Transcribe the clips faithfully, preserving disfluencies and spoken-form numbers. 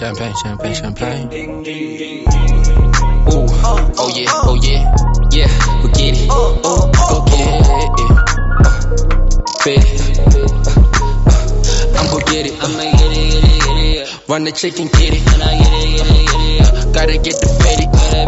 champagne, champagne, champagne. Ooh, oh yeah, oh yeah, yeah, we get it. Oh, go get it, yeah. Fit it. I'm gon' get it. I'ma get it, get it, get it. Run the chicken, get it. And I get it, get it, get it. Gotta get the fitty.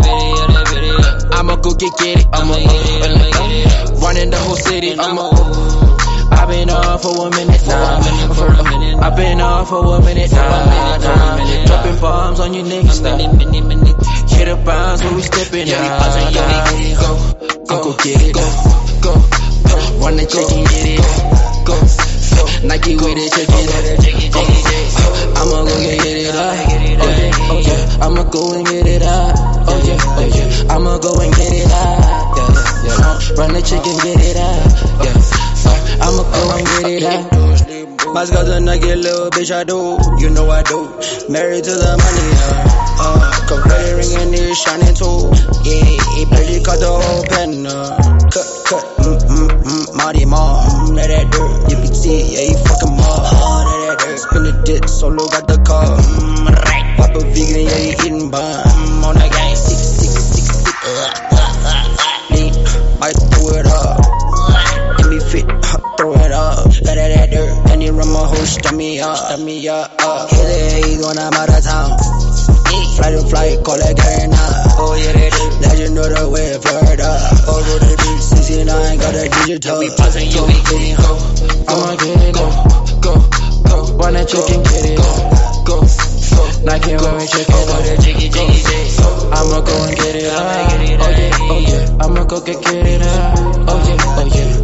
I'ma go get get it. I'ma get it, I'ma get it. Running the whole city. I'ma. I've been off for a minute now. I've been off for a minute now. Dropping bombs on you niggas now. Hit the bombs when we stepping out. Go, go, go get it. Go, go, run the chicken, get it. Go, Nike with it, check it out. I'ma go get it up. Oh yeah, oh yeah. I'ma go and get it up. Oh yeah, oh yeah. I'ma go and get it up. Yeah, yeah. Run the chicken, get it up. Yeah. I'ma go and get it out. My scars a nugget, little bitch, I do. You know I do. Married to the money, uh. Uh, Confetti ring and it's shining too. Yeah, baby, cut the whole pen, uh. Cut, cut, mm, mm, mm, Marty Ma, mm, let that dirt. You can see, yeah, you fucking ma, uh, let that dirt. Spin the dick, solo got the car, mm, right. Papa vegan, yeah, you eating bun. Mm, on that gang, six, six, six, six, uh, uh, uh, uh. Lean, might throw it up. Fit, throw it up, let it at dirt, and you run my whole stomach me up, stomach me up, up. Hit it, he's when I'm out of town. Fly to flight, call it carrying out. Oh yeah, they do. Legend of the way, Florida. Over the beach, sixty-nine, got a digital. We buzzing, you be getting go. I'ma get it, go, go, go. Run that chicken, get it, go, go. Nike when we check it out. I'ma go and get it out. Oh yeah, oh yeah. I'ma go get get it out. Oh yeah, oh yeah.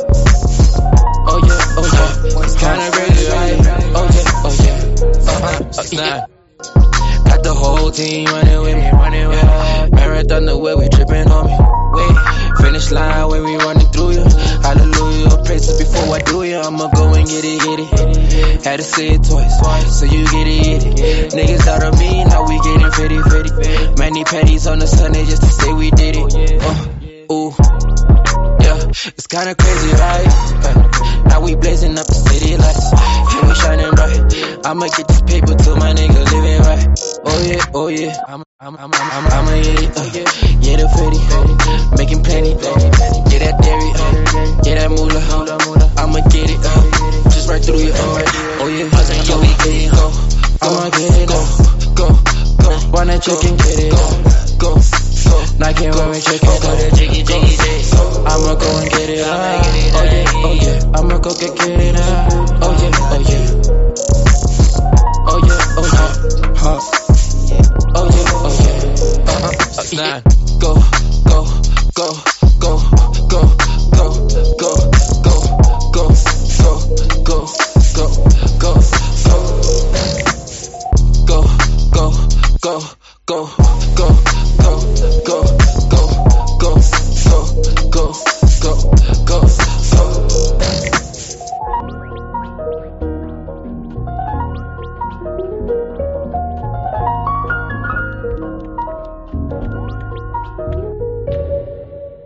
Oh yeah, oh yeah, it's kinda crazy, right? Oh yeah, oh yeah, uh-huh, oh yeah. Got the whole team running with me, running with me. Marathon the way we tripping on me. Wait, finish line when we running through you. Hallelujah, praises before I do you. I'ma go and get it, get it. Had to say it twice, so you get it, get it. Niggas out of me, now we getting fitty, fitty. Many patties on the Sunday just to say we did it. Uh, ooh. It's kinda crazy, right? Uh, now we blazing up the city lights, and we shining bright. I'ma get this paper till my nigga living right. Oh yeah, oh yeah. I'm, I'm, I'm, I'm, I'ma get it. Uh, yeah, the fitty, making plenty. Get that dairy, uh, get that moolah. I'ma get it, uh, just right through you. Uh, oh yeah, yo, we get it. Go, I'ma get it. Go, go, go. Run that chicken, get it. Go, go. Nike when we check it out. I'ma go and get it out. Oh yeah, oh yeah. I'ma go get it.